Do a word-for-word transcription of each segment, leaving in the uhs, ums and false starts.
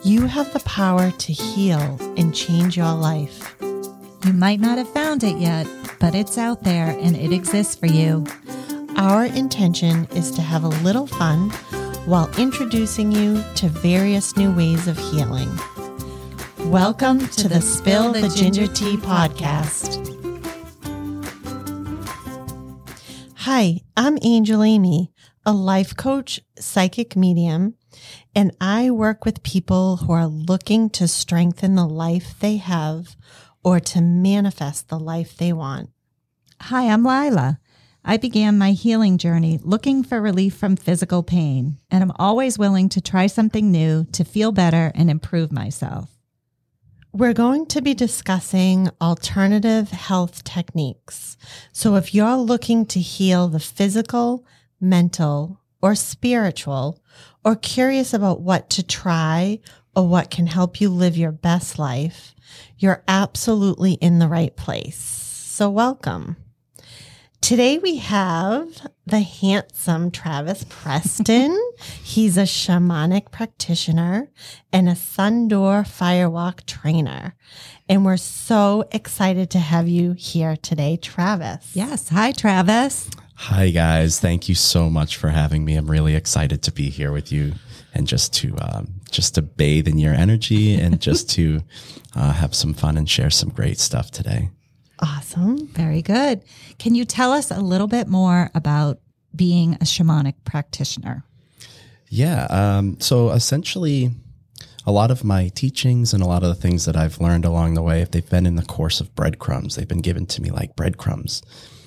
You have the power to heal and change your life. You might not have found it yet, but it's out there and it exists for you. Our intention is to have a little fun while introducing you to various new ways of healing. Welcome to the Spill the Ginger Tea podcast. Hi, I'm Angel Amy, a life coach, psychic medium, and I work with people who are looking to strengthen the life they have or to manifest the life they want. Hi, I'm Lila. I began my healing journey looking for relief from physical pain, and I'm always willing to try something new to feel better and improve myself. We're going to be discussing alternative health techniques. So if you're looking to heal the physical, mental, or spiritual, or curious about what to try or what can help you live your best life, you're absolutely in the right place. So welcome. Today we have the handsome Travis Preston. He's a shamanic practitioner and a Sundoor Firewalk trainer. And we're so excited to have you here today, Travis. Yes. Hi, Travis. Hi, guys. Thank you so much for having me. I'm really excited to be here with you and just to um, just to bathe in your energy and just to uh, have some fun and share some great stuff today. Awesome. Very good. Can you tell us a little bit more about being a shamanic practitioner? Yeah. Um, so essentially, a lot of my teachings and a lot of the things that I've learned along the way, if they've been in the course of breadcrumbs, they've been given to me like breadcrumbs.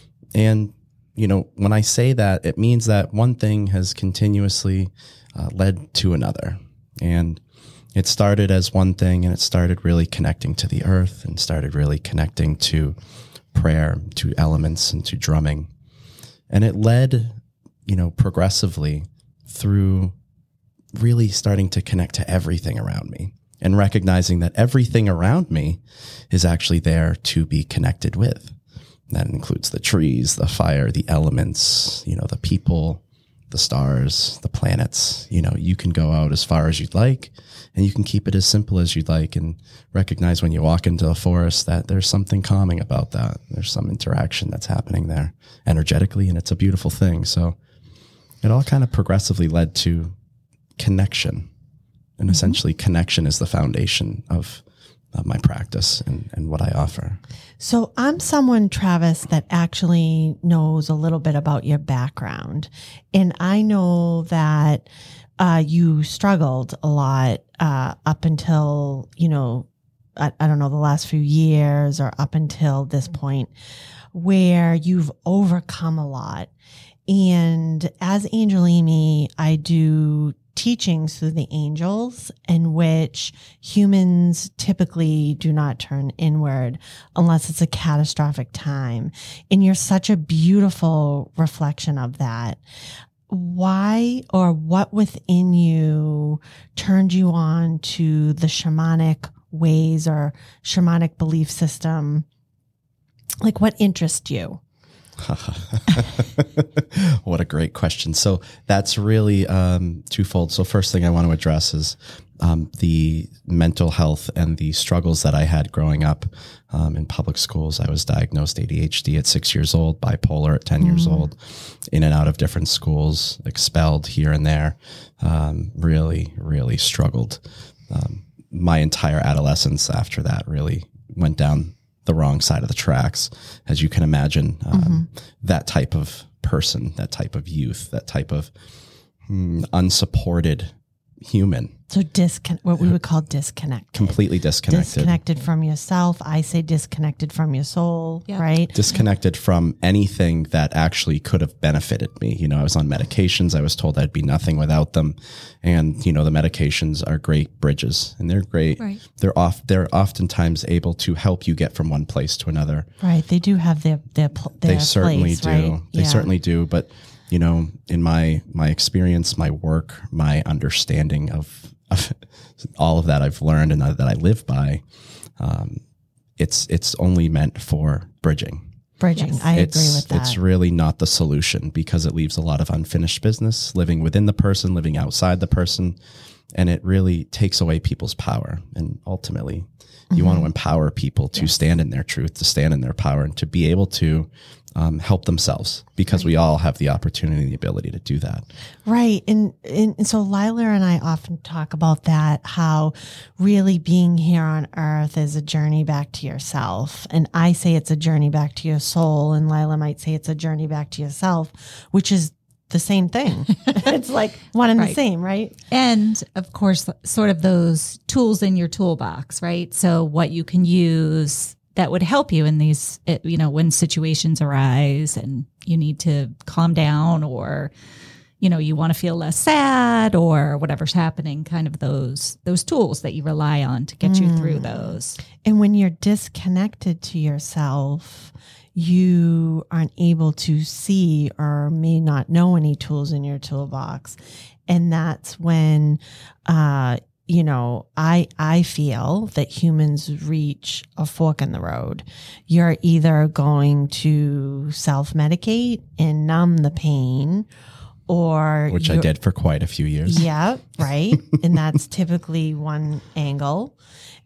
And, you know, when I say that, it means that one thing has continuously uh, led to another. And it started as one thing, and it started really connecting to the earth and started really connecting to prayer, to elements, and to drumming. And it led, you know, progressively through really starting to connect to everything around me and recognizing that everything around me is actually there to be connected with. That includes the trees, the fire, the elements, you know, the people, the stars, the planets. You know, you can go out as far as you'd like, and you can keep it as simple as you'd like, and recognize when you walk into the forest that there's something calming about that. There's some interaction that's happening there energetically, and it's a beautiful thing. So it all kind of progressively led to connection. And mm-hmm. essentially connection is the foundation of, of my practice and, and what I offer. So I'm someone, Travis, that actually knows a little bit about your background. And I know that uh, you struggled a lot uh, up until, you know, I, I don't know, the last few years or up until this point, where you've overcome a lot. And as Angel Amy, I do teachings through the angels in which humans typically do not turn inward unless it's a catastrophic time. And you're such a beautiful reflection of that. Why or what within you turned you on to the shamanic ways or shamanic belief system? Like, what interests you? What a great question. So that's really um, twofold. So first thing I want to address is um, the mental health and the struggles that I had growing up um, in public schools. I was diagnosed A D H D at six years old, bipolar at ten mm. years old, in and out of different schools, expelled here and there, um, really, really struggled. Um, my entire adolescence after that really went down the wrong side of the tracks, as you can imagine. Um, mm-hmm. That type of person, that type of youth, that type of mm, unsupported human. So discon- what we would call disconnected. Completely disconnected. Disconnected from yourself. I say disconnected from your soul, yeah. Right? Disconnected from anything that actually could have benefited me. You know, I was on medications. I was told I'd be nothing without them. And, you know, the medications are great bridges, and they're great. Right. They're off. They're oftentimes able to help you get from one place to another. Right. They do have their, their, their They certainly place, do. Right? They yeah. certainly do. But, you know, in my, my experience, my work, my understanding of, of all of that I've learned and that I live by, um, it's, it's only meant for bridging. Bridging. Yes. I it's, agree with that. It's really not the solution, because it leaves a lot of unfinished business living within the person, living outside the person. and it really takes away people's power. And ultimately, you Mm-hmm. want to empower people to stand in their truth, to stand in their power, and to be able to um, help themselves, because we all have the opportunity and the ability to do that. Right. And, and, and so Lila and I often talk about that, how really being here on earth is a journey back to yourself. And I say it's a journey back to your soul, and Lila might say it's a journey back to yourself, which is the same thing. It's like one and Right. the same, right? And of course, sort of those tools in your toolbox, right? So what you can use that would help you in these, you know, when situations arise and you need to calm down, or, you know, you want to feel less sad, or whatever's happening, kind of those, those tools that you rely on to get mm. you through those. And when you're disconnected to yourself, you aren't able to see or may not know any tools in your toolbox. And that's when, uh, you know, I, I feel that humans reach a fork in the road. You're either going to self-medicate and numb the pain, or Which I did for quite a few years. Yeah, right. And that's typically one angle.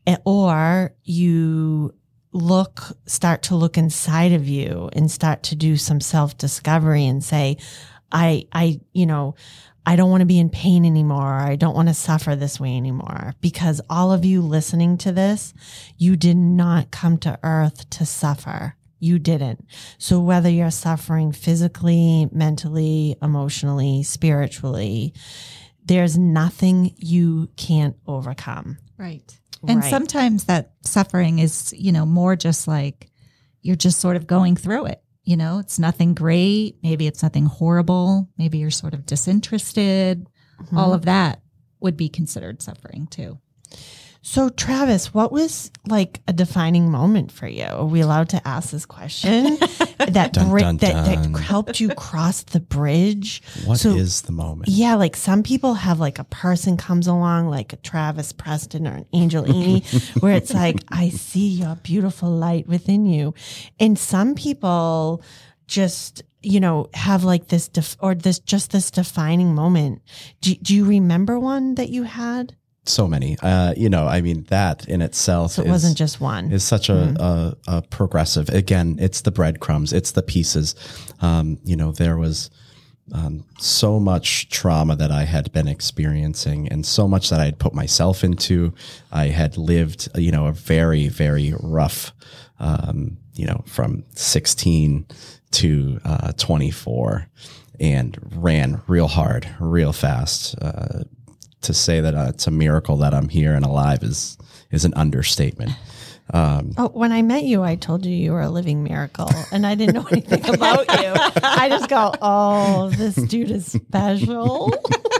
Or you look, start to look inside of you and start to do some self-discovery and say, I, I, you know, I don't want to be in pain anymore. I don't want to suffer this way anymore. Because all of you listening to this, you did not come to earth to suffer. You didn't. So whether you're suffering physically, mentally, emotionally, spiritually, there's nothing you can't overcome. Right. And Right. sometimes that suffering is, you know, more just like you're just sort of going through it. You know, it's nothing great. Maybe it's nothing horrible. Maybe you're sort of disinterested. Mm-hmm. All of that would be considered suffering too. So Travis, what was like a defining moment for you? Are we allowed to ask this question? that, Dun, bri- dun, that dun. that helped you cross the bridge? What So- is the moment? Yeah, like some people have like a person comes along, like a Travis Preston or an Angel Amy, where it's like, I see your beautiful light within you. And some people just, you know, have like this, def- or this, just this defining moment. Do, do you remember one that you had? So many. Uh, you know, I mean, that in itself So it is, wasn't just one. is such a, Mm-hmm. a, a progressive. Again, it's the breadcrumbs, it's the pieces. Um, you know, there was um, so much trauma that I had been experiencing, and so much that I had put myself into. I had lived, you know, a very, very rough, um, you know, from sixteen to uh, twenty-four, and ran real hard, real fast. Uh, to say that uh, it's a miracle that I'm here and alive is is an understatement. Um, Oh, when I met you, I told you you were a living miracle, and I didn't know anything about you. I just go, "Oh, this dude is special."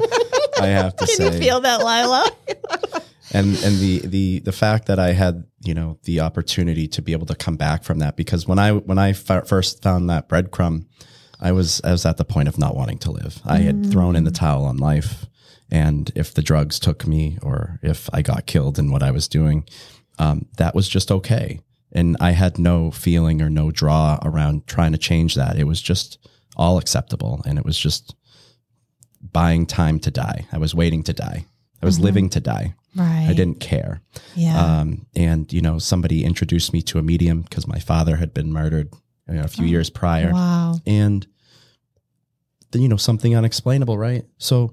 I have to Can say, you feel that, Lila? and and the the the fact that I had, you know, the opportunity to be able to come back from that, because when I when I f- first found that breadcrumb, I was I was at the point of not wanting to live. I had mm. thrown in the towel on life. And if the drugs took me, or if I got killed in what I was doing, um, that was just okay. And I had no feeling or no draw around trying to change that. It was just all acceptable. And it was just buying time to die. I was waiting to die. I was mm-hmm. living to die. Right. I didn't care. Yeah. Um, and, you know, somebody introduced me to a medium because my father had been murdered, you know, a few oh, years prior. Wow. And, the, you know, something unexplainable, right? So,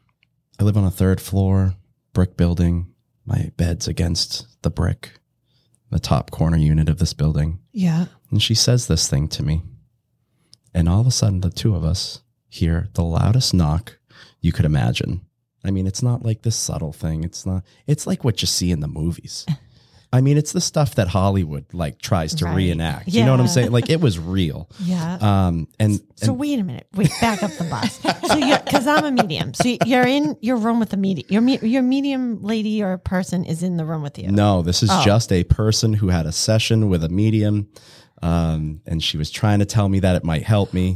I live on a third floor brick building. My bed's against the brick, the top corner unit of this building. Yeah. And she says this thing to me. And all of a sudden, the two of us hear the loudest knock you could imagine. I mean, it's not like this subtle thing. It's not, it's like what you see in the movies. I mean, it's the stuff that Hollywood like tries to right. reenact. Yeah. You know what I'm saying? Like it was real. Yeah. Um, and so and, wait a minute. Wait, back up the bus. So you, because I'm a medium. So you're in your room with a medium. Your your medium lady or person is in the room with you. No, this is oh. just a person who had a session with a medium, um, and she was trying to tell me that it might help me.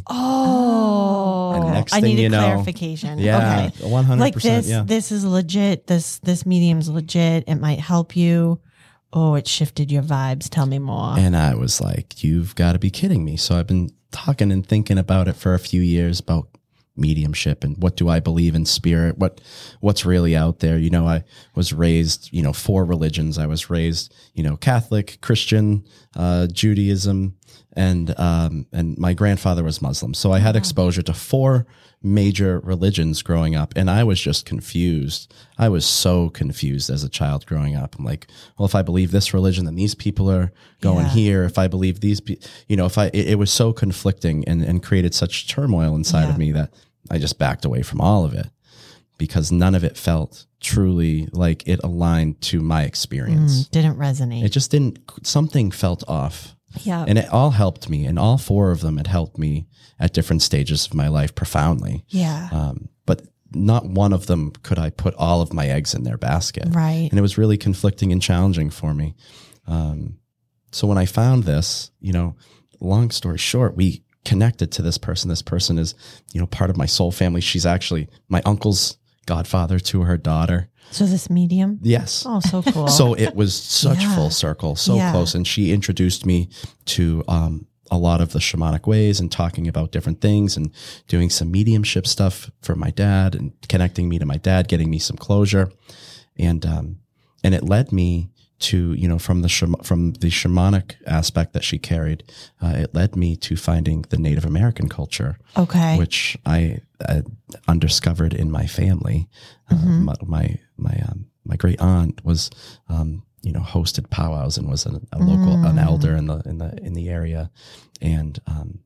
Oh, and next I thing needed you know, clarification. Yeah, okay. one hundred like percent. this. Yeah. This is legit. This this medium's legit. It might help you. Oh, it shifted your vibes. Tell me more. And I was like, you've got to be kidding me. So I've been talking and thinking about it for a few years about mediumship and what do I believe in spirit? What, what's really out there? You know, I was raised, you know, four religions. I was raised, you know, Catholic, Christian, uh, Judaism, and, um, and my grandfather was Muslim. So I had exposure to four major religions growing up, and I was just confused. I was so confused as a child growing up. I'm like, well, if I believe this religion, then these people are going Yeah. here. If I believe these, pe- you know, if I, it, it was so conflicting and, and created such turmoil inside Yeah. of me that I just backed away from all of it because none of it felt truly like it aligned to my experience. Mm, didn't resonate. It just didn't, something felt off. yeah. And it all helped me, and all four of them had helped me at different stages of my life profoundly. yeah. Um, but not one of them could I put all of my eggs in their basket. right. And it was really conflicting and challenging for me. Um, so when I found this, you know, long story short, we connected to this person. This person is, you know, part of my soul family. She's actually my uncle's godfather to her daughter. So this medium? Yes. Oh, so cool. So it was such Yeah. full circle, so Yeah. close. And she introduced me to um, a lot of the shamanic ways and talking about different things and doing some mediumship stuff for my dad and connecting me to my dad, getting me some closure. And, um, and it led me to, you know, from the, shama- from the shamanic aspect that she carried, uh, it led me to finding the Native American culture, okay. which I uh, undiscovered in my family. Mhm. Uh, my my my, um, my great aunt was, um, you know, hosted powwows and was a, a local an Mm. elder in the in the in the area, and um,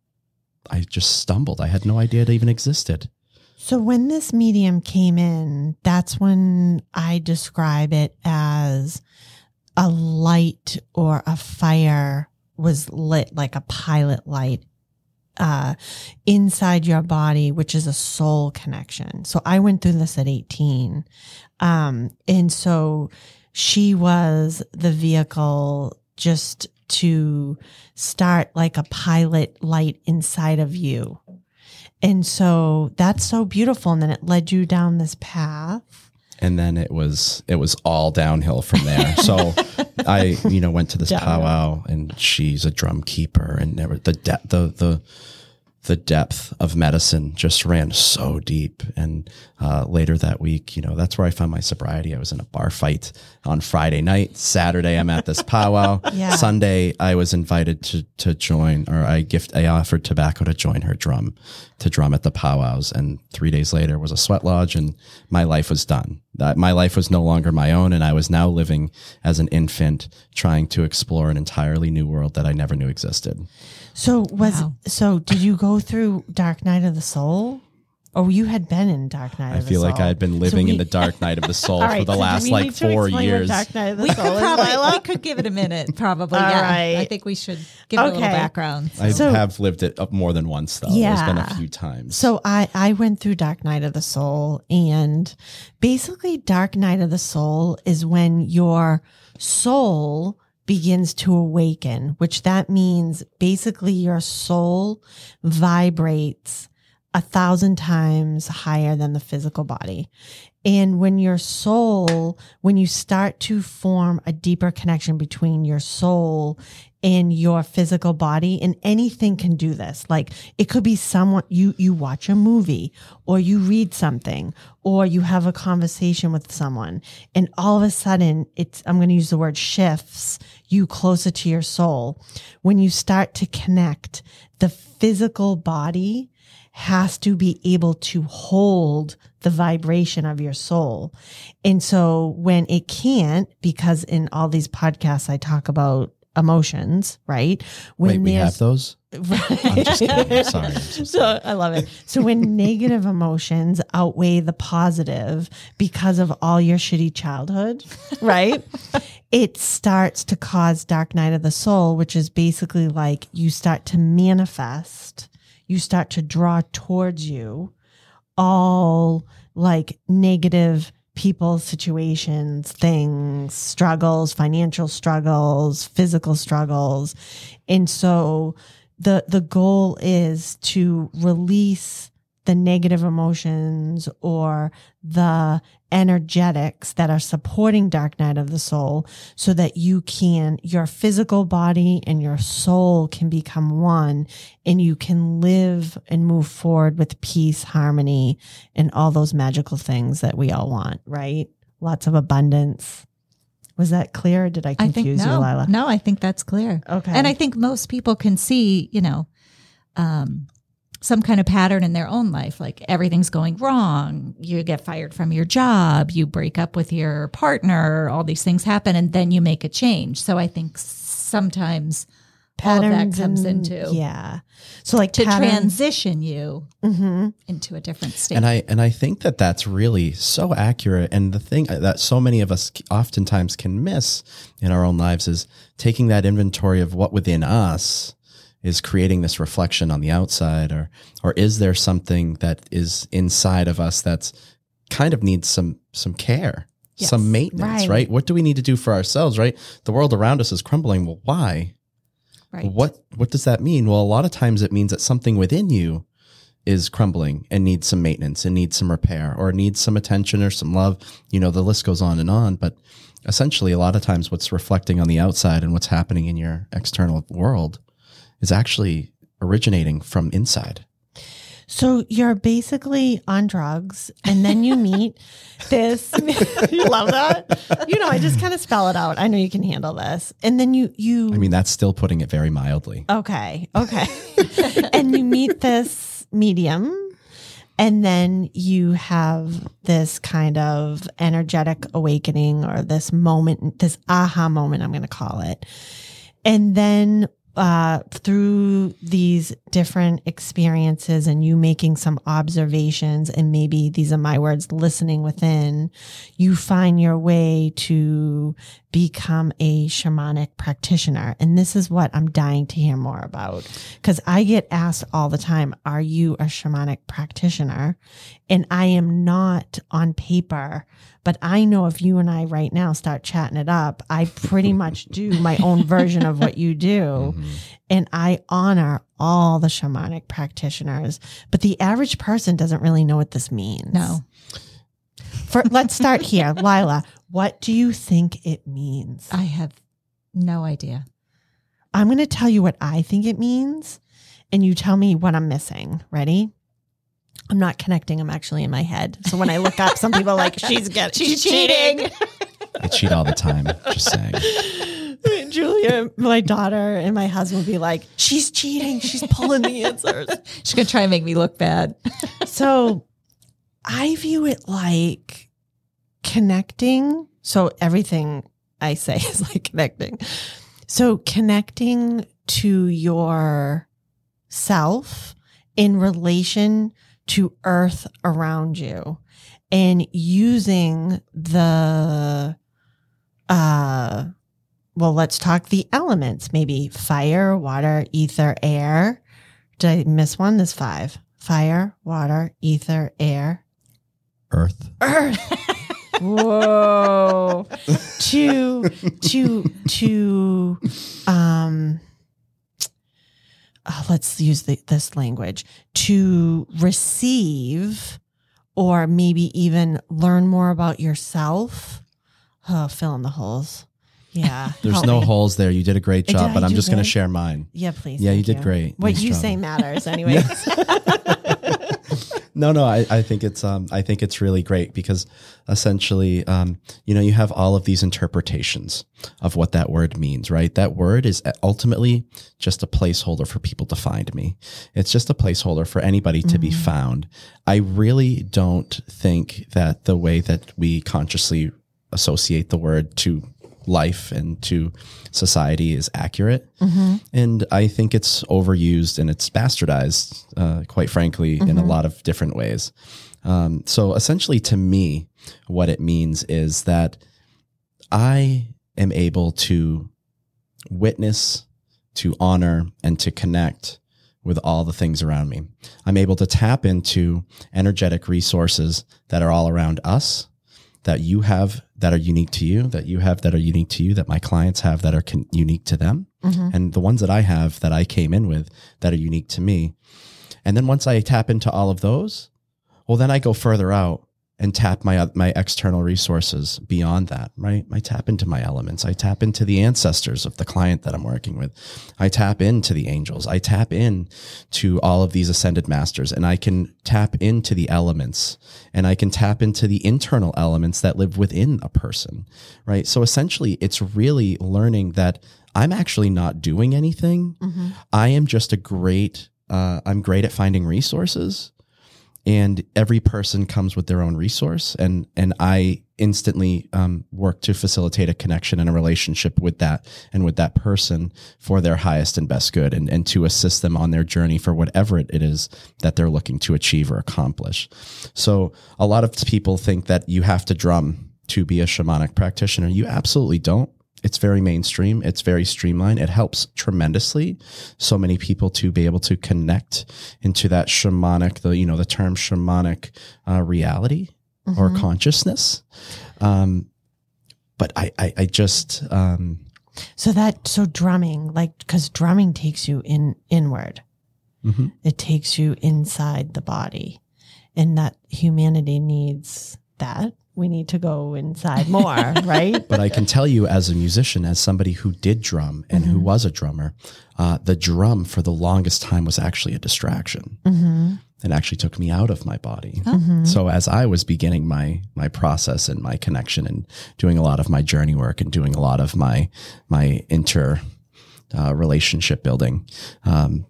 I just stumbled. I had no idea it even existed. So when this medium came in, that's when I describe it as a light or a fire was lit, like a pilot light uh, inside your body, which is a soul connection. So I went through this at eighteen. Um, and so she was the vehicle just to start like a pilot light inside of you. And so that's so beautiful. And then it led you down this path. And then it was it was all downhill from there. So I, you know, went to this Downhill. powwow, and she's a drum keeper, and there were the de- the the the depth of medicine just ran so deep. And uh, later that week, you know, that's where I found my sobriety. I was in a bar fight on Friday night. Saturday, I'm at this powwow. Yeah. Sunday, I was invited to to join, or I gift I offered tobacco to join her drum, to drum at the powwows. And three days later was a sweat lodge, and my life was done. That my life was no longer my own, and I was now living as an infant, trying to explore an entirely new world that I never knew existed. So was Wow. so did you go through Dark Night of the Soul? Or you had been in Dark Night I of the feel Soul? like I had been So living we- in the dark night of the soul All for right, the so do last we like need to four explain what years. Dark Night of the We Soul could is, probably Lila? we could give it a minute, probably. All yeah, right. I think we should give it a little Okay. background. I So- have lived it up more than once, though. There's been a Yeah. few times. So I, I went through Dark Night of the Soul, and basically Dark Night of the Soul is when your soul begins to awaken, which that means basically your soul vibrates a thousand times higher than the physical body. And when your soul, when you start to form a deeper connection between your soul and your physical body, and anything can do this. Like it could be someone you, you watch a movie, or you read something, or you have a conversation with someone, and all of a sudden it's, I'm going to use the word shifts you closer to your soul. When you start to connect, the physical body has to be able to hold the vibration of your soul. And so when it can't, because in all these podcasts I talk about emotions, right? When Wait, we there's- have those? I'm just kidding. I'm sorry. I'm so sorry. So I love it. So when negative emotions outweigh the positive because of all your shitty childhood, right? It starts to cause Dark Night of the Soul, which is basically like you start to manifest, you start to draw towards you all like negative people, situations, things, struggles, financial struggles, physical struggles. And so the the goal is to release the negative emotions or the energetics that are supporting dark night of the soul, so that you can, your physical body and your soul can become one, and you can live and move forward with peace, harmony, and all those magical things that we all want, right? Lots of abundance. Was that clear? Or did I confuse I think, no, you, Lila? No, I think that's clear. Okay. And I think most people can see, you know, um, some kind of pattern in their own life, like everything's going wrong. You get fired from your job, you break up with your partner, all these things happen, and then you make a change. So I think sometimes all of that comes and, into yeah. So like to patterns, transition you mm-hmm. into a different state. And I and I think that that's really so accurate. And the thing that so many of us oftentimes can miss in our own lives is taking that inventory of what within us is creating this reflection on the outside, or or is there something that is inside of us that's kind of needs some some care, Yes, some maintenance, right. right? What do we need to do for ourselves, right? The world around us is crumbling. Well, why? right. What what does that mean? Well, a lot of times it means that something within you is crumbling and needs some maintenance and needs some repair or needs some attention or some love. You know, the list goes on and on. But essentially, a lot of times what's reflecting on the outside and what's happening in your external world is actually originating from inside. So you're basically on drugs, and then you meet this. You love that? You know, I just kind of spell it out. I know you can handle this. And then you, you. I mean, that's still putting it very mildly. Okay. Okay. And you meet this medium, and then you have this kind of energetic awakening, or this moment, this aha moment, I'm going to call it. And then uh, through these different experiences and you making some observations, and maybe these are my words, listening within, you find your way to become a shamanic practitioner. And this is what I'm dying to hear more about, because I get asked all the time, are you a shamanic practitioner? And I am not on paper, but I know if you and I right now start chatting it up, I pretty much do my own version of what you do. Mm-hmm. And I honor all the shamanic practitioners, but the average person doesn't really know what this means. No. For, let's start here. Lila, what do you think it means? I have no idea. I'm going to tell you what I think it means, and you tell me what I'm missing. Ready? I'm not connecting. I'm actually in my head. So when I look up, some people are like, she's get, she's, she's cheating. I cheat all the time. Just saying. Julia, my daughter, and my husband will be like, she's cheating. She's pulling the answers. She's going to try and make me look bad. So I view it like connecting. So everything I say is like connecting. So connecting to your self in relation to earth around you, and using the, uh, well, let's talk the elements, maybe fire, water, ether, air. Did I miss one? There's five. Fire, water, ether, air. Earth. Earth. Whoa. to, to, to, um, oh, let's use the, this language, to receive, or maybe even learn more about yourself. Oh, fill in the holes. Yeah. There's no me. holes there. You did a great Did job, I but I'm do just going to good? share mine. Yeah, please. Yeah, you Thank did great. What Nice you job. say matters anyways. No, no, I, I think it's um, I think it's really great because essentially, um, you know, you have all of these interpretations of what that word means, right? That word is ultimately just a placeholder for people to find me. It's just a placeholder for anybody to mm-hmm. be found. I really don't think that the way that we consciously associate the word to life and to society is accurate. Mm-hmm. And I think it's overused and it's bastardized, uh, quite frankly, mm-hmm. in a lot of different ways. Um, so essentially to me, what it means is that I am able to witness, to honor, and to connect with all the things around me. I'm able to tap into energetic resources that are all around us, that you have that are unique to you, that you have that are unique to you, that my clients have that are con- unique to them, mm-hmm. and the ones that I have that I came in with that are unique to me. And then once I tap into all of those, well, then I go further out and tap my my external resources beyond that, right? I tap into my elements. I tap into the ancestors of the client that I'm working with. I tap into the angels. I tap in to all of these ascended masters, and I can tap into the elements, and I can tap into the internal elements that live within a person, right? So essentially, it's really learning that I'm actually not doing anything. Mm-hmm. I am just a great, uh, I'm great at finding resources. And every person comes with their own resource, and and I instantly um, work to facilitate a connection and a relationship with that and with that person for their highest and best good, and, and to assist them on their journey for whatever it is that they're looking to achieve or accomplish. So a lot of people think that you have to drum to be a shamanic practitioner. You absolutely don't. It's very mainstream. It's very streamlined. It helps tremendously so many people to be able to connect into that shamanic, the, you know, the term shamanic uh, reality mm-hmm. or consciousness. Um, but I, I, I just, um, so that, so drumming, like, cause drumming takes you in inward. Mm-hmm. It takes you inside the body, and that humanity needs that. We need to go inside more, right? But I can tell you, as a musician, as somebody who did drum and mm-hmm. who was a drummer, uh, the drum for the longest time was actually a distraction. Mm-hmm. It actually took me out of my body. Mm-hmm. So as I was beginning my my process and my connection and doing a lot of my journey work and doing a lot of my my inter uh, relationship building, um,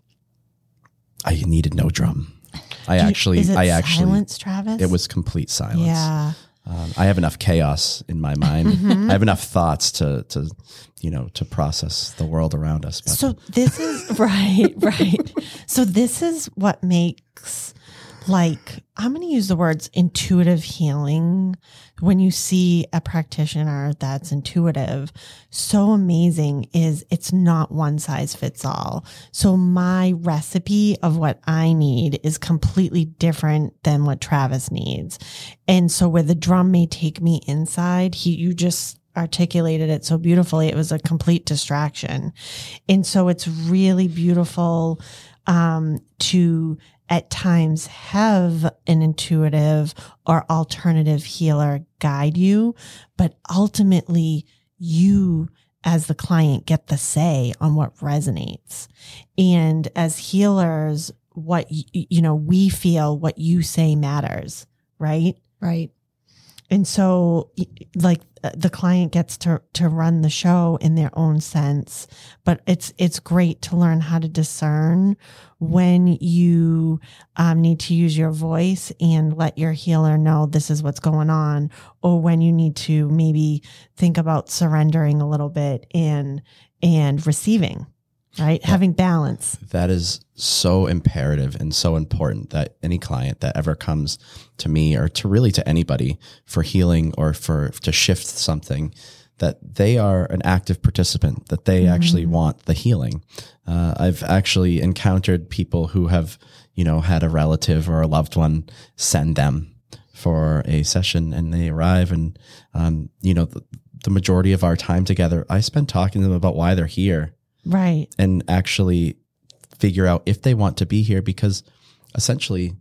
I needed no drum. I Do you, actually, is it I actually, silence, Travis? It was complete silence. Yeah. Um, I have enough chaos in my mind. Mm-hmm. I have enough thoughts to, to, you know, to process the world around us. But. So this is right, right. So this is what makes, like, I'm going to use the words intuitive healing. When you see a practitioner that's intuitive, so amazing is it's not one size fits all. So my recipe of what I need is completely different than what Travis needs. And so where the drum may take me inside, he, you just articulated it so beautifully. It was a complete distraction. And so it's really beautiful, um, to at times have an intuitive or alternative healer guide you, but ultimately you as the client get the say on what resonates. And as healers, what, you know, we feel what you say matters, right? Right. And so like the client gets to, to run the show in their own sense, but it's, it's great to learn how to discern when you um, need to use your voice and let your healer know this is what's going on, or when you need to maybe think about surrendering a little bit and, and receiving. Right? Yeah. Having balance. That is so imperative and so important that any client that ever comes to me or to really to anybody for healing or for to shift something, that they are an active participant, that they mm-hmm. actually want the healing. Uh, I've actually encountered people who have, you know, had a relative or a loved one send them for a session, and they arrive and, um, you know, the, the majority of our time together, I spend talking to them about why they're here. Right. And actually figure out if they want to be here, because essentially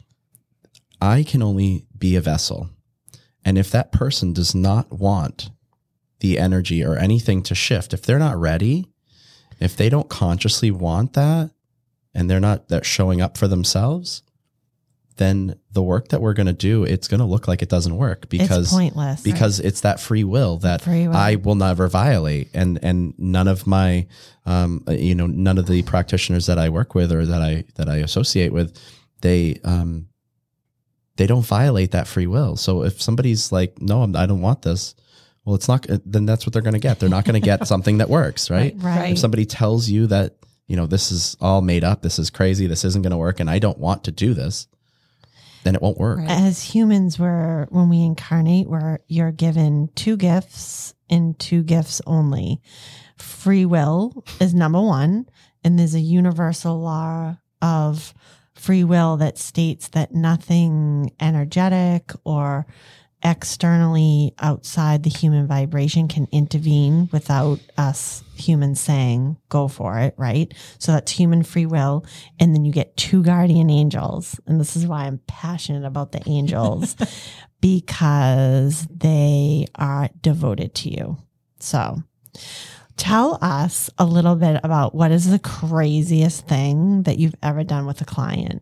I can only be a vessel. And if that person does not want the energy or anything to shift, if they're not ready, if they don't consciously want that and they're not they're showing up for themselves, then the work that we're going to do, it's going to look like it doesn't work because it's pointless, because right? It's that free will that free will. I will never violate. And, and none of my, um, you know, none of the practitioners that I work with or that I, that I associate with, they, um, they don't violate that free will. So if somebody's like, no, I'm, I don't want this. Well, it's not, then that's what they're going to get. They're not going to get something that works. Right? Right. Right. If somebody tells you that, you know, this is all made up, this is crazy, this isn't going to work, and I don't want to do this, then it won't work. As humans, we're, when we incarnate, we're, you're given two gifts and two gifts only. Free will is number one. And there's a universal law of free will that states that nothing energetic or externally outside the human vibration can intervene without us humans saying, go for it, right? So that's human free will. And then you get two guardian angels. And this is why I'm passionate about the angels, because they are devoted to you. So tell us a little bit about what is the craziest thing that you've ever done with a client.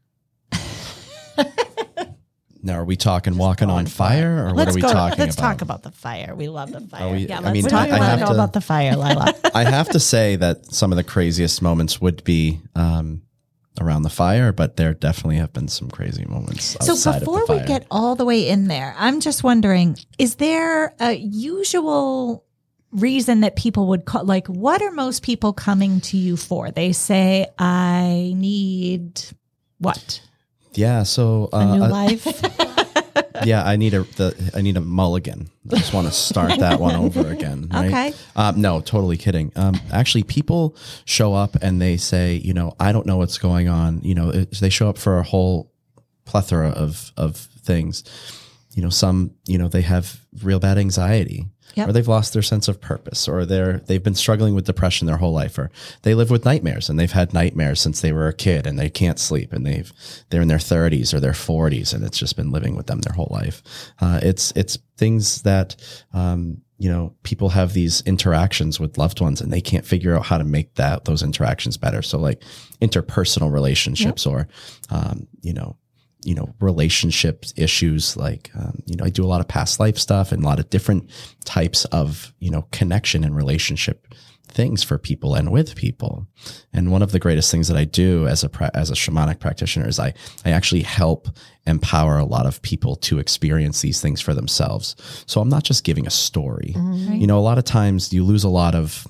Now, are we talking walking on fire, or what are we go, talking let's about? talk about the fire. We love the fire. We, yeah, I let's mean, what I, do you I want have to know to, about the fire, Lila? I have to say that some of the craziest moments would be um, around the fire, but there definitely have been some crazy moments outside So of before the fire. we get all the way in there, I'm just wondering, is there a usual reason that people would call, like, what are most people coming to you for? They say, I need what? Yeah, so uh, A new uh, life. yeah, I need a the, I need a mulligan. I just want to start that one over again. Right? Okay. Um, no, totally kidding. Um, actually, people show up and they say, you know, I don't know what's going on. You know, it, they show up for a whole plethora of of things. You know, some, you know, they have real bad anxiety. Yep. Or they've lost their sense of purpose, or they're they've been struggling with depression their whole life, or they live with nightmares and they've had nightmares since they were a kid and they can't sleep, and they've they're in their thirties or their forties and it's just been living with them their whole life. Uh, it's it's things that um, you know, people have these interactions with loved ones and they can't figure out how to make that those interactions better. So like interpersonal relationships, yep. or um, you know. you know, relationship issues. Like, um, you know, I do a lot of past life stuff and a lot of different types of, you know, connection and relationship things for people and with people. And one of the greatest things that I do as a, pra- as a shamanic practitioner is I, I actually help empower a lot of people to experience these things for themselves. So I'm not just giving a story. Mm-hmm. You know, a lot of times you lose a lot of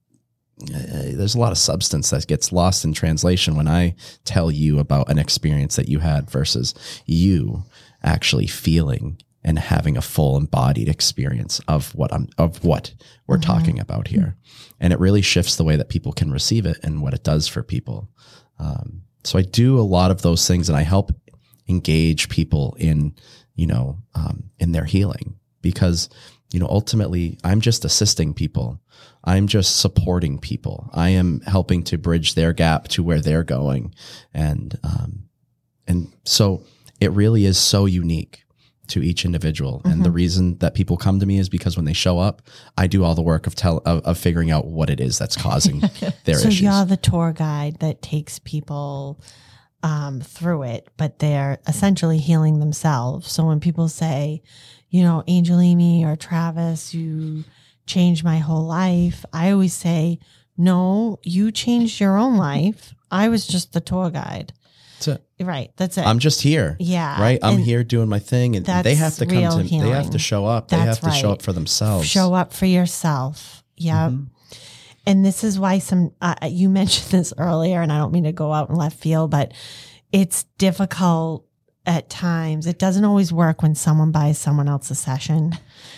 Uh, there's a lot of substance that gets lost in translation when I tell you about an experience that you had versus you actually feeling and having a full embodied experience of what I'm, of what we're mm-hmm. talking about here. And it really shifts the way that people can receive it and what it does for people. Um, so I do a lot of those things and I help engage people in, you know, um, in their healing, because, you know, ultimately I'm just assisting people. I'm just supporting people. I am helping to bridge their gap to where they're going. And, um, and so it really is so unique to each individual. Mm-hmm. And the reason that people come to me is because when they show up, I do all the work of tell, of, of figuring out what it is that's causing their so issues. So you're the tour guide that takes people, um, through it, but they're essentially healing themselves. So when people say, you know, Angel Amy or Travis, you changed my whole life, I always say, no, you changed your own life. I was just the tour guide. That's it. Right. That's it. I'm just here. Yeah. Right. I'm and here doing my thing, and they have to come to healing. They have to show up. That's they have to right. show up for themselves. Show up for yourself. Yeah. Mm-hmm. And this is why some, uh, you mentioned this earlier, and I don't mean to go out in left field, but it's difficult at times. It doesn't always work when someone buys someone else's session.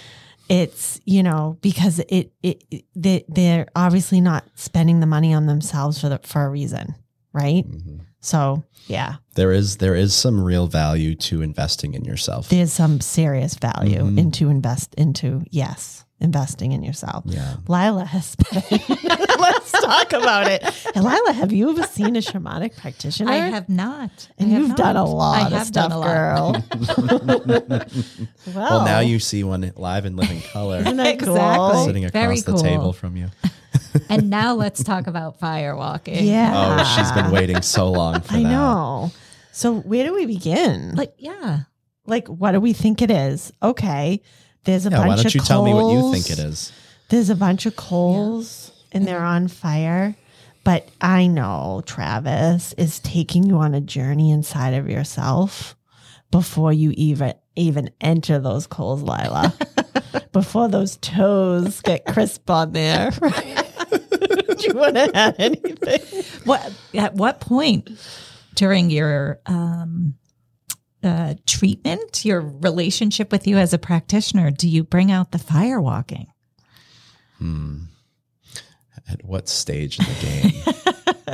It's, you know, because it, it, it they, they're obviously not spending the money on themselves for the, for a reason. Right. Mm-hmm. So, yeah, there is, there is some real value to investing in yourself. There's some serious value mm-hmm. into invest into. Yes. Investing in yourself. Yeah. Lila has been, let's talk about it. And Lila, have you ever seen a shamanic practitioner? I have not. And I you've not. done a lot I of have stuff, done a girl. lot. well, well, now you see one live in living color. Isn't that exactly. cool? Sitting across Very the cool. table from you. And now let's talk about fire walking. Yeah. Oh, she's been waiting so long for I that. know. So where do we begin? Like, yeah. Like, what do we think it is? Okay. There's a yeah, bunch of why don't you coals. tell me what you think it is? There's a bunch of coals yeah. and they're on fire. But I know Travis is taking you on a journey inside of yourself before you even even enter those coals, Lila. Before those toes get crisp on there. Do you want to add anything? What at what point during your um, uh, treatment, your relationship with you as a practitioner, do you bring out the fire walking? Hmm. At what stage in the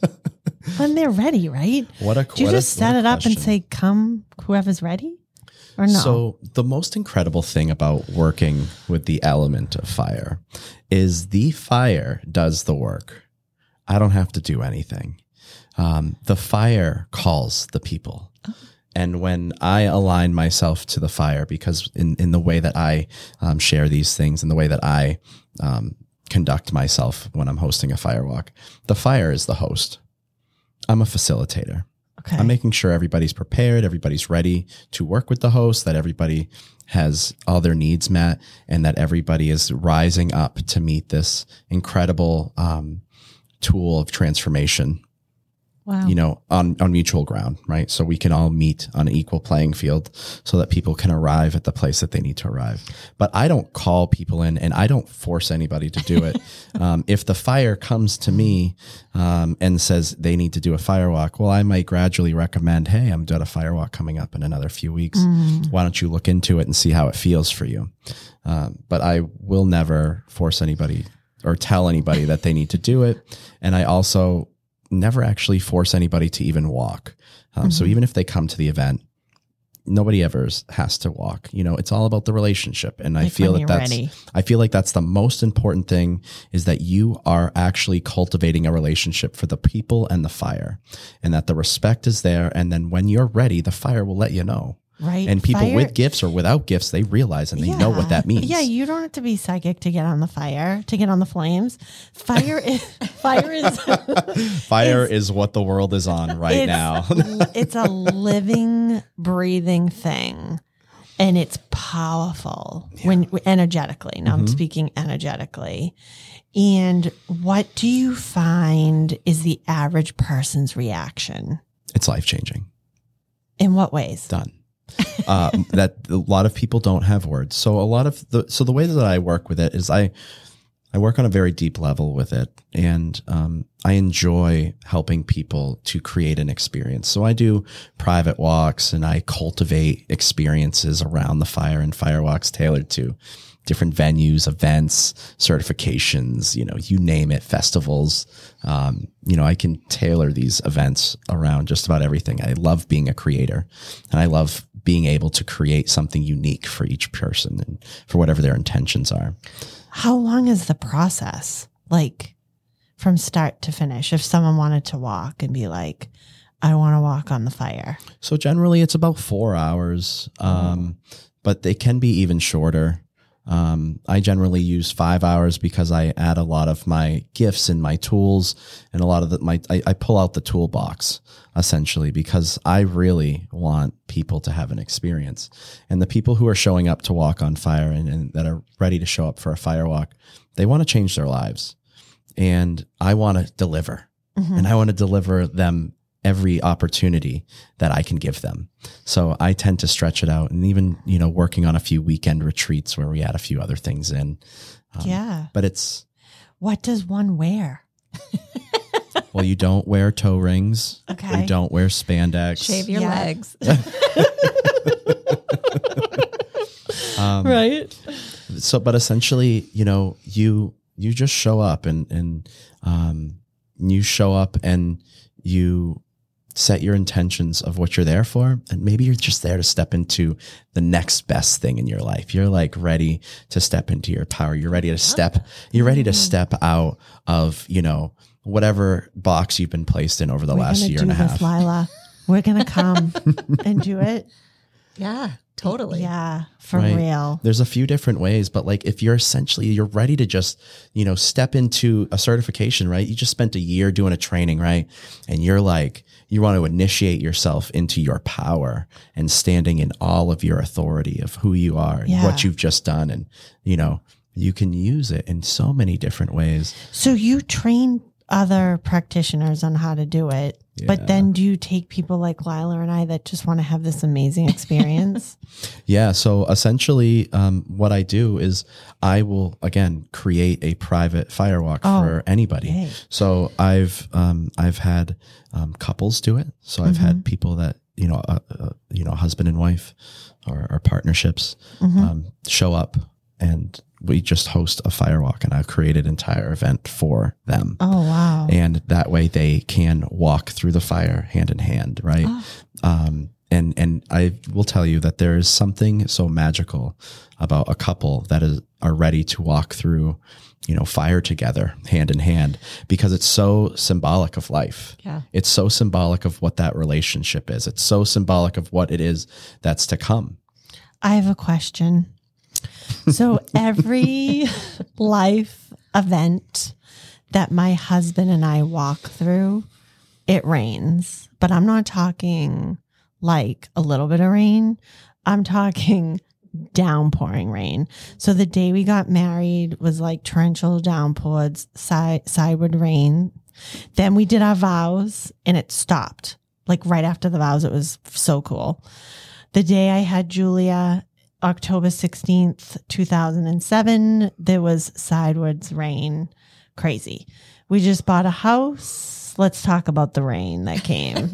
game? When they're ready, right? What a Do you what just a, set a it up question. and say, come, whoever's ready? or no? So the most incredible thing about working with the element of fire is the fire does the work. I don't have to do anything. Um, the fire calls the people. Oh. And when I align myself to the fire, because in, in the way that I um, share these things, in the way that I um, conduct myself when I'm hosting a fire walk, the fire is the host. I'm a facilitator. Okay. I'm making sure everybody's prepared, everybody's ready to work with the host, that everybody has all their needs met, and that everybody is rising up to meet this incredible um, tool of transformation. Wow. You know, on, on mutual ground, right? So we can all meet on an equal playing field so that people can arrive at the place that they need to arrive. But I don't call people in, and I don't force anybody to do it. um, if the fire comes to me um, and says they need to do a fire walk, well, I might gradually recommend, hey, I'm doing a fire walk coming up in another few weeks. Mm. Why don't you look into it and see how it feels for you? Um, but I will never force anybody or tell anybody that they need to do it. And I also never actually force anybody to even walk. Um, mm-hmm. So even if they come to the event, nobody ever has to walk. You know, it's all about the relationship. And like I feel that that's, ready. I feel like that's the most important thing, is that you are actually cultivating a relationship for the people and the fire, and that the respect is there. And then when you're ready, the fire will let you know. Right. And people fire, with gifts or without gifts, they realize and they yeah. know what that means. Yeah, you don't have to be psychic to get on the fire, to get on the flames. Fire is fire is fire is, is what the world is on right it's, now. It's a living, breathing thing, and it's powerful yeah. when energetically. Now mm-hmm. I'm speaking energetically. And what do you find is the average person's reaction? It's life-changing. In what ways? Done. uh, that a lot of people don't have words. So a lot of the, so the way that I work with it is I, I work on a very deep level with it, and um, I enjoy helping people to create an experience. So I do private walks, and I cultivate experiences around the fire, and fire walks tailored to different venues, events, certifications, you know, you name it, festivals. Um, you know, I can tailor these events around just about everything. I love being a creator, and I love being able to create something unique for each person and for whatever their intentions are. How long is the process? Like from start to finish, if someone wanted to walk and be like, I want to walk on the fire. So generally it's about four hours, um, oh. but they can be even shorter. Um, I generally use five hours because I add a lot of my gifts and my tools, and a lot of the, my, I, I pull out the toolbox essentially, because I really want people to have an experience. And the people who are showing up to walk on fire and, and that are ready to show up for a fire walk, they want to change their lives, and I want to deliver mm-hmm. and I want to deliver them every opportunity that I can give them. So I tend to stretch it out, and even, you know, working on a few weekend retreats where we add a few other things in. Um, yeah. But it's. What does one wear? Well, you don't wear toe rings. Okay. You don't wear spandex. Shave your yeah. legs. um, right. So, but essentially, you know, you, you just show up and, and, um, you show up and you set your intentions of what you're there for. And maybe you're just there to step into the next best thing in your life. You're like ready to step into your power. You're ready to step, you're ready to step out of, you know, whatever box you've been placed in over the We're last year do and a this, half. Lila. We're going to come and do it. Yeah, totally. Yeah, for right? real. There's a few different ways, but like if you're essentially, you're ready to just, you know, step into a certification, right? You just spent a year doing a training, right? And you're like, you want to initiate yourself into your power and standing in all of your authority of who you are and yeah. what you've just done. And, you know, you can use it in so many different ways. So you train other practitioners on how to do it. Yeah. But then do you take people like Lila and I that just want to have this amazing experience? Yeah. So essentially um, what I do is I will, again, create a private firewalk oh, for anybody. Yay. So I've, um, I've had um, couples do it. So I've mm-hmm. had people that, you know, uh, uh, you know, husband and wife or, or partnerships mm-hmm. um, show up, and we just host a firewalk, and I've created an entire event for them. Oh, wow. And that way they can walk through the fire hand in hand. Right. Oh. Um, and, and I will tell you that there is something so magical about a couple that is, are ready to walk through, you know, fire together, hand in hand, because it's so symbolic of life. Yeah. It's so symbolic of what that relationship is. It's so symbolic of what it is that's to come. I have a question. So every life event that my husband and I walk through, it rains, but I'm not talking like a little bit of rain. I'm talking downpouring rain. So the day we got married was like torrential downpours, side, sideward rain. Then we did our vows and it stopped. Like right after the vows, it was so cool. The day I had Julia, October sixteenth, two thousand seven, there was sidewards rain. Crazy. We just bought a house. Let's talk about the rain that came.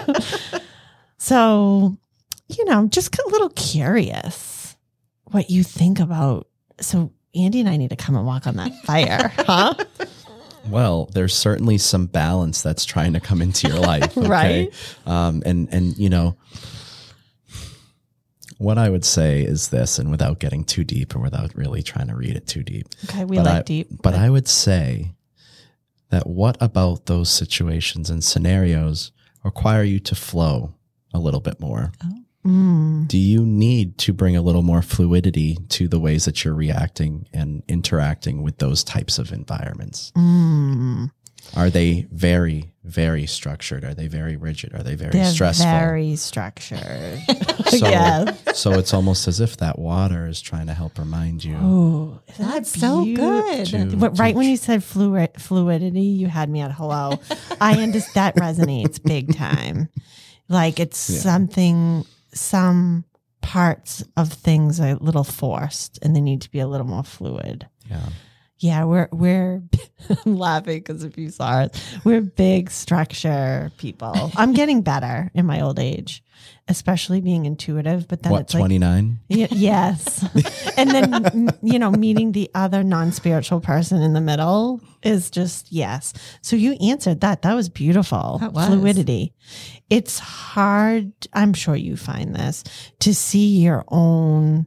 So, you know, I'm just a little curious what you think about. So Andy and I need to come and walk on that fire, huh? Well, there's certainly some balance that's trying to come into your life. Okay? Right. Um, and, and, you know, what I would say is this, and without getting too deep and without really trying to read it too deep. Okay, we but like I, deep. But, but I would say that what about those situations and scenarios require you to flow a little bit more? Oh. Mm. Do you need to bring a little more fluidity to the ways that you're reacting and interacting with those types of environments? Mm. Are they very, very structured? Are they very rigid? Are they very They're stressful? very structured. So, Yes. so it's almost as if that water is trying to help remind you. Oh, isn't that That's so good. to- But right to- when you said fluid, fluidity, you had me at hello. I understand that resonates big time. Like it's Yeah. something, some parts of things are a little forced and they need to be a little more fluid. Yeah. Yeah, we're we're I'm laughing because if you saw it, we're big structure people. I'm getting better in my old age, especially being intuitive. But then What, it's like, twenty-nine? y- yes, and then m- you know, meeting the other non-spiritual person in the middle is just yes. So you answered that. That was beautiful. That was. Fluidity. It's hard. I'm sure you find this to see your own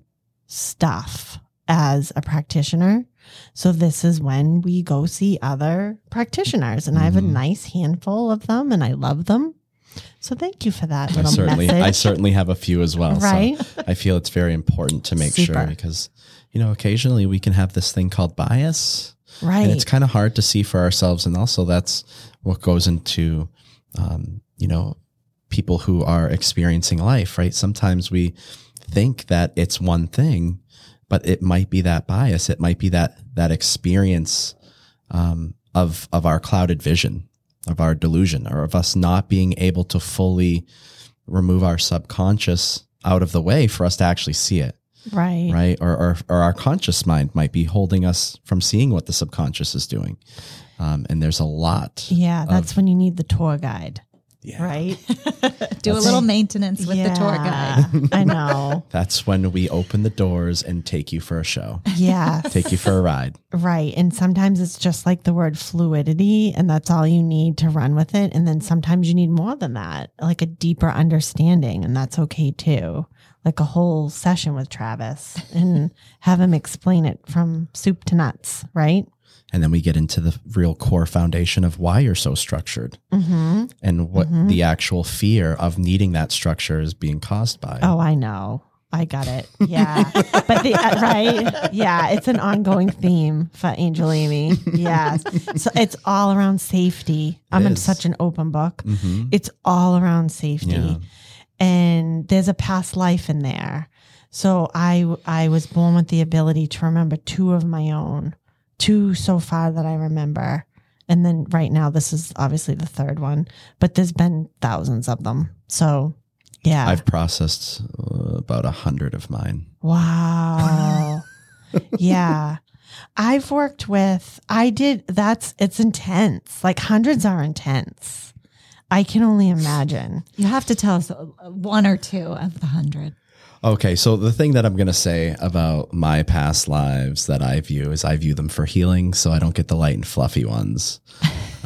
stuff as a practitioner. So this is when we go see other practitioners, and I have a Mhm. nice handful of them, and I love them. So thank you for that I little certainly, message. I certainly have a few as well. Right? So I feel it's very important to make sure Super. because, you know, occasionally we can have this thing called bias. Right. And it's kind of hard to see for ourselves. And also that's what goes into, um, you know, people who are experiencing life, right? Sometimes we think that it's one thing, but it might be that bias. It might be that, that experience, um, of, of our clouded vision, of our delusion, or of us not being able to fully remove our subconscious out of the way for us to actually see it. right. Right. Or, or, or our conscious mind might be holding us from seeing what the subconscious is doing. Um, and there's a lot. Yeah, that's when you need the tour guide, Yeah. right? Do a little maintenance with the tour guide. Yeah, I know. That's when we open the doors and take you for a show, Yes. take you for a ride. Right. And sometimes it's just like the word fluidity, and that's all you need to run with it. And then sometimes you need more than that, like a deeper understanding, and that's okay too. Like a whole session with Travis and have him explain it from soup to nuts, right? And then we get into the real core foundation of why you're so structured Mm-hmm. and what Mhm. the actual fear of needing that structure is being caused by. Oh, I know. I got it. Yeah. But the, uh, right. Yeah. It's an ongoing theme for Angel Amy. Yes. So it's all around safety. I'm in is. such an open book. Mm-hmm. It's all around safety. Yeah. And there's a past life in there. So I, I was born with the ability to remember two of my own, two so far that I remember. And then right now, this is obviously the third one, but there's been thousands of them. So yeah. I've processed uh, about a hundred of mine. Wow. Yeah. I've worked with, I did, that's, it's intense. Like hundreds are intense. I can only imagine. You have to tell us uh, one or two of the hundred. Okay, so the thing that I'm going to say about my past lives that I view is I view them for healing, so I don't get the light and fluffy ones.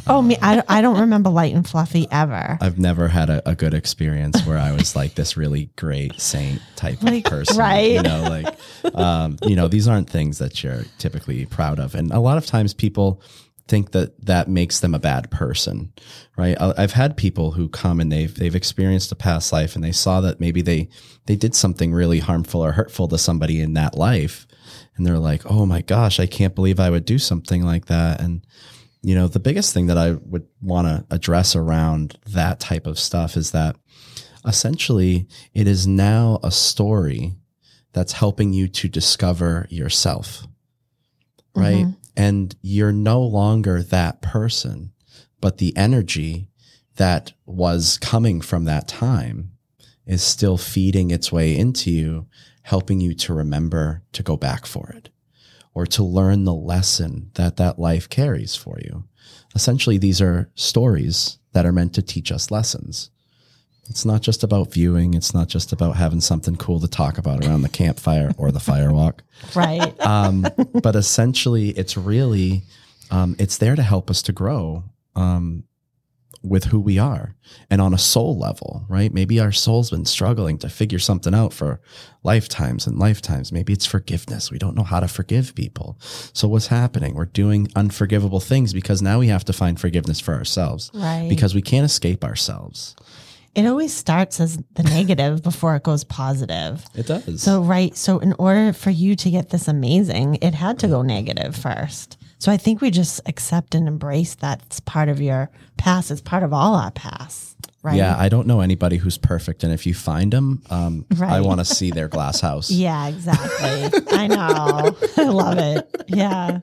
Oh, me, I, I don't remember light and fluffy ever. I've never had a, a good experience where I was like this really great saint type Like, of person, right. you know, like, um, you know, these aren't things that you're typically proud of. And a lot of times people think that that makes them a bad person, right? I- I've had people who come and they've, they've experienced a past life and they saw that maybe they, they did something really harmful or hurtful to somebody in that life. And they're like, oh my gosh, I can't believe I would do something like that. And, you know, the biggest thing that I would want to address around that type of stuff is that essentially it is now a story that's helping you to discover yourself, right? Mm-hmm. And you're no longer that person, but the energy that was coming from that time is still feeding its way into you, helping you to remember to go back for it, or to learn the lesson that that life carries for you. Essentially, these are stories that are meant to teach us lessons. It's not just about viewing. It's not just about having something cool to talk about around the campfire or the firewalk. Right. Um, but essentially, it's really, um, it's there to help us to grow um, with who we are and on a soul level, right? Maybe our soul's been struggling to figure something out for lifetimes and lifetimes. Maybe it's forgiveness. We don't know how to forgive people. So what's happening? We're doing unforgivable things because now we have to find forgiveness for ourselves, Right. because we can't escape ourselves. It always starts as the negative before it goes positive. It does. So, right. So in order for you to get this amazing, it had to go negative first. So I think we just accept and embrace that's part of your past. It's part of all our pasts, right? Yeah, I don't know anybody who's perfect. And if you find them, um, Right. I want to see their glass house. Yeah, exactly. I know. I love it. Yeah.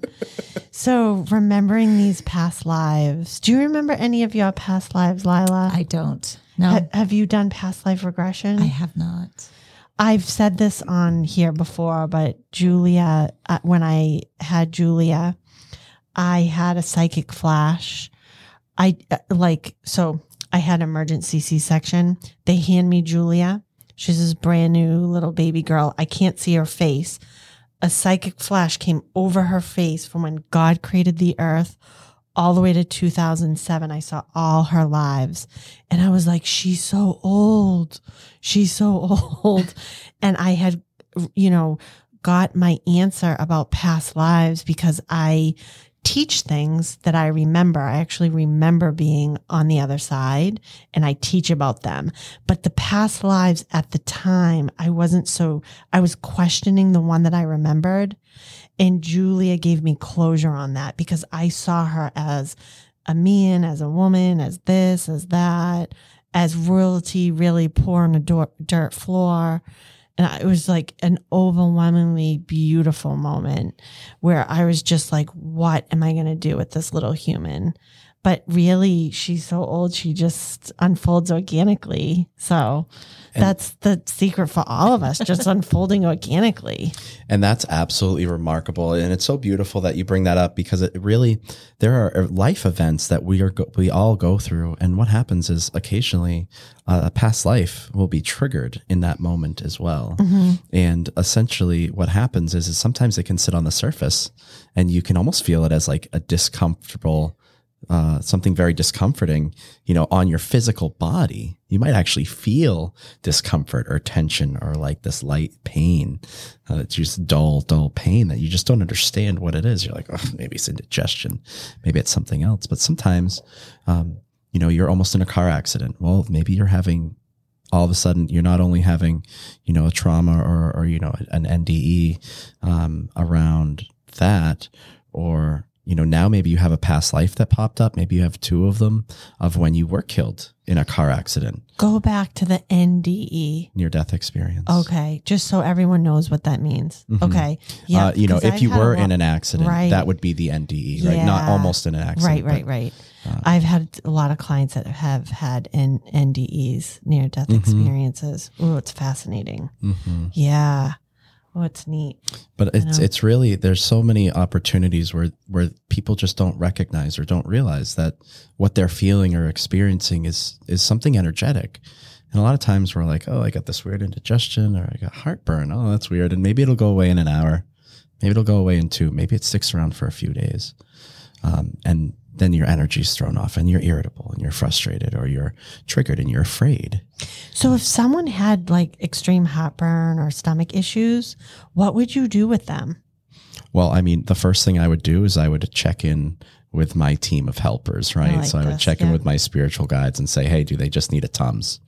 So remembering these past lives. Do you remember any of your past lives, Lila? I don't. No, Ha- have you done past life regression? I have not. I've said this on here before, but Julia, uh, when I had Julia, I had a psychic flash. I uh, like, so I had emergency C-section. They hand me Julia. She's this brand new little baby girl. I can't see her face. A psychic flash came over her face from when God created the earth all the way to two thousand seven. I saw all her lives and I was like, she's so old. She's so old. And I had, you know, got my answer about past lives because I teach things that I remember. I actually remember being on the other side and I teach about them. But the past lives at the time, I wasn't so, I was questioning the one that I remembered. And Julia gave me closure on that because I saw her as a man, as a woman, as this, as that, as royalty really poor on a dirt, dirt floor. And it was like an overwhelmingly beautiful moment where I was just like, what am I going to do with this little human? But really, she's so old, she just unfolds organically. So and that's the secret for all of us, just unfolding organically. And that's absolutely remarkable. And it's so beautiful that you bring that up because it really, there are life events that we are, we all go through. And what happens is occasionally uh, a past life will be triggered in that moment as well. Mm-hmm. And essentially what happens is, is sometimes it can sit on the surface and you can almost feel it as like a discomfortable Uh, something very discomforting, you know, on your physical body. You might actually feel discomfort or tension or like this light pain. Uh, it's just dull, dull pain that you just don't understand what it is. You're like, oh, maybe it's indigestion. Maybe it's something else. But sometimes, um, you know, you're almost in a car accident. Well, maybe you're having all of a sudden, you're not only having, you know, a trauma or, or, you know, an N D E, um, around that, or, you know, now maybe you have a past life that popped up. Maybe you have two of them of when you were killed in a car accident. Go back to the N D E. Near death experience. Okay. Just so everyone knows what that means. Mm-hmm. Okay. Yeah. Uh, you know, if I've you were lot, in an accident, right. that would be the N D E, yeah. right? Not almost in an accident. Right, right, but, right. Uh, I've had a lot of clients that have had N- NDEs, near death mm-hmm. experiences. Oh, it's fascinating. Mm-hmm. Yeah. Oh, it's neat. But it's it's really, there's so many opportunities where, where people just don't recognize or don't realize that what they're feeling or experiencing is is something energetic. And a lot of times we're like, oh, I got this weird indigestion or I got heartburn. Oh, that's weird. And maybe it'll go away in an hour. Maybe it'll go away in two. Maybe it sticks around for a few days. Um, and then your energy's thrown off and you're irritable and you're frustrated or you're triggered and you're afraid. So if someone had like extreme heartburn or stomach issues, what would you do with them? Well, I mean, the first thing I would do is I would check in with my team of helpers, right? I like so I would this, check yeah. in with my spiritual guides and say, hey, do they just need a Tums?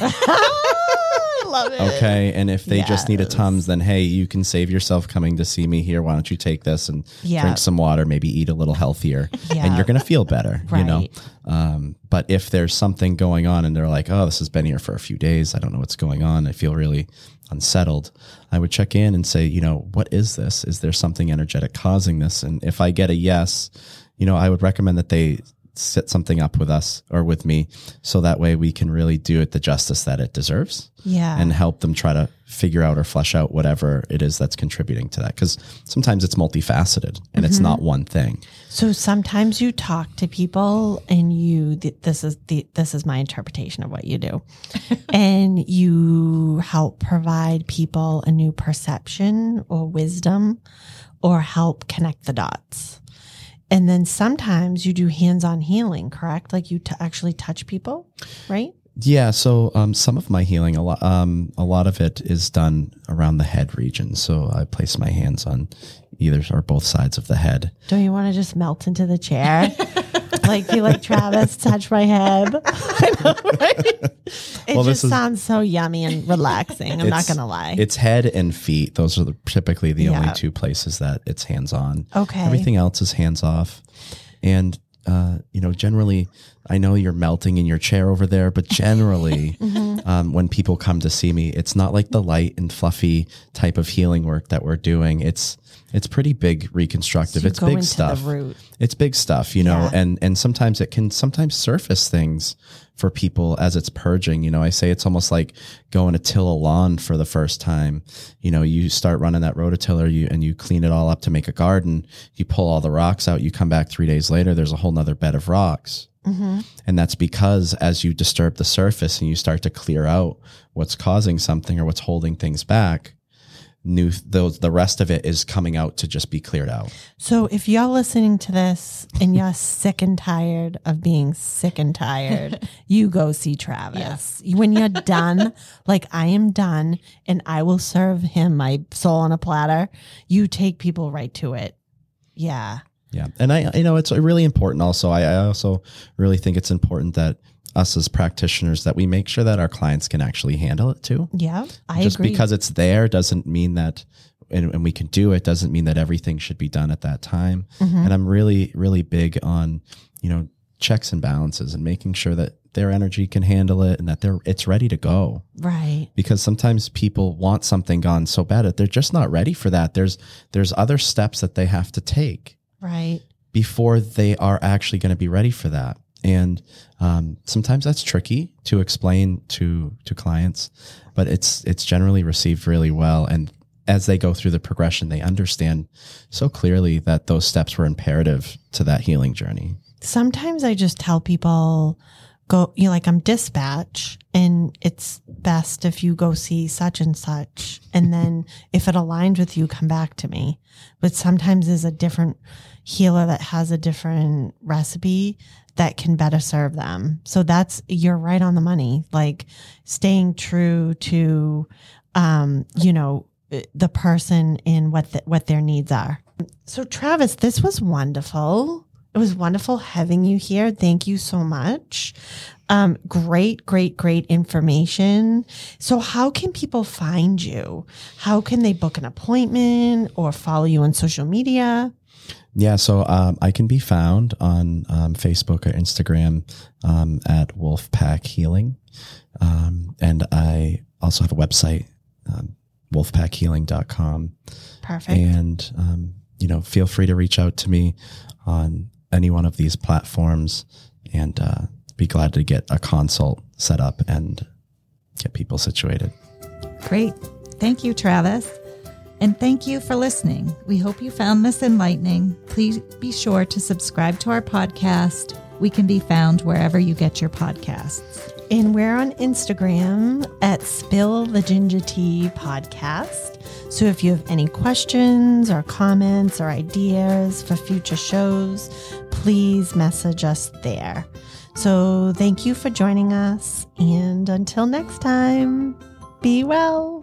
I love it. Okay. And if they just need a Yes. Tums, then hey, you can save yourself coming to see me here. Why don't you take this and Yeah. drink some water, maybe eat a little healthier, Yeah. and you're going to feel better, you know? Right. Um, but if there's something going on and they're like, oh, this has been here for a few days, I don't know what's going on, I feel really unsettled, I would check in and say, you know, what is this? Is there something energetic causing this? And if I get a yes, you know, I would recommend that they set something up with us or with me so that way we can really do it the justice that it deserves. Yeah. And help them try to figure out or flesh out whatever it is that's contributing to that. Because sometimes it's multifaceted and it's not one thing. So sometimes you talk to people and you, th- this is the, this is my interpretation of what you do. And you help provide people a new perception or wisdom or help connect the dots. And then sometimes you do hands-on healing, correct? Like you t- actually touch people, right? Yeah. So um, some of my healing, a lot, um, a lot of it is done around the head region. So I place my hands on either or both sides of the head. Don't you want to just melt into the chair? Like you like, Travis, touch my head. I know, right? It Well, this just is- sounds so yummy and relaxing. I'm not It's- going to lie. It's head and feet. Those are the, typically the Yeah. only two places that it's hands on. Okay. Everything else is hands off. And, uh, you know, generally, I know you're melting in your chair over there, but generally, Mm-hmm. um, when people come to see me, it's not like the light and fluffy type of healing work that we're doing. It's it's pretty big reconstructive. So you it's go big into stuff. the root. It's big stuff, you know, Yeah. and and sometimes it can sometimes surface things for people as it's purging. You know, I say it's almost like going to till a lawn for the first time. You know, you start running that rototiller you and you clean it all up to make a garden. You pull all the rocks out. You come back three days later, there's a whole nother bed of rocks. Mm-hmm. And that's because as you disturb the surface and you start to clear out what's causing something or what's holding things back, new those the rest of it is coming out to just be cleared out. So if you're listening to this and you're sick and tired of being sick and tired, you go see Travis. Yes. When you're done, like I am done and I will serve him my soul on a platter, you take people right to it. Yeah. Yeah. And I, you know, it's really important also. I, I also really think it's important that us as practitioners, that we make sure that our clients can actually handle it too. Yeah. I Just agree. because it's there doesn't mean that, and, and we can do it, doesn't mean that everything should be done at that time. Mm-hmm. And I'm really, really big on, you know, checks and balances and making sure that their energy can handle it and that they're, it's ready to go. Right. Because sometimes people want something gone so bad that they're just not ready for that. There's, there's other steps that they have to take Right. before they are actually going to be ready for that. And um, sometimes that's tricky to explain to to clients, but it's it's generally received really well. And as they go through the progression, they understand so clearly that those steps were imperative to that healing journey. Sometimes I just tell people, go, you know, like I'm dispatch and it's best if you go see such and such. And then if it aligns with you, come back to me. But sometimes there's a different healer that has a different recipe that can better serve them. So that's, you're right on the money, like staying true to, um, you know, the person and what, the, what their needs are. So Travis, this was wonderful. It was wonderful having you here. Thank you so much. Um, great, great, great information. So how can people find you? How can they book an appointment or follow you on social media? Yeah, so um, I can be found on um, Facebook or Instagram um, at Wolfpack Healing. Um, and I also have a website, um, wolfpack healing dot com. Perfect. And, um, you know, feel free to reach out to me on any one of these platforms and uh, be glad to get a consult set up and get people situated. Great. Thank you, Travis. And thank you for listening. We hope you found this enlightening. Please be sure to subscribe to our podcast, We can be found wherever you get your podcasts. And we're on Instagram at Spill the Ginger Tea Podcast. So if you have any questions or comments or ideas for future shows, please message us there. So thank you for joining us. And until next time, be well.